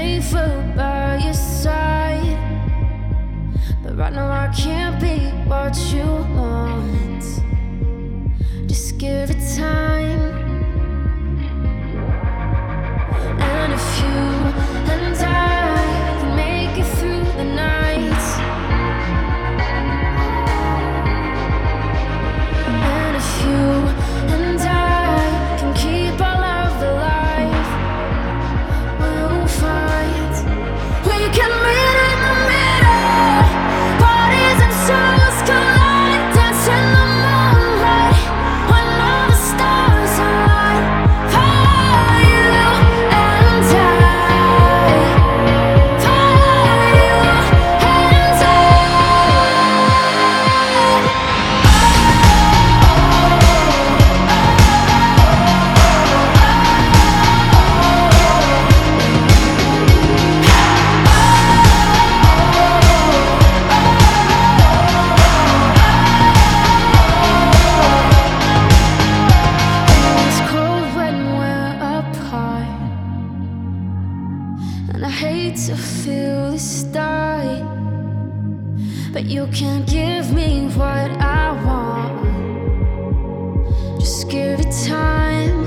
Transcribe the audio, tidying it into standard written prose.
safer by your side, but right now I can't be what you want. Just give it time. And if you and I can make it through the night, and if you and I can keep our love alive, we'll find we can meet in the middle. Bodies and souls collide, dance in the moonlight when all the stars align. For you and I, for you and I. It's cold when we're apart, and I hate to feel this die, but you can't give me what I want. Just give it time.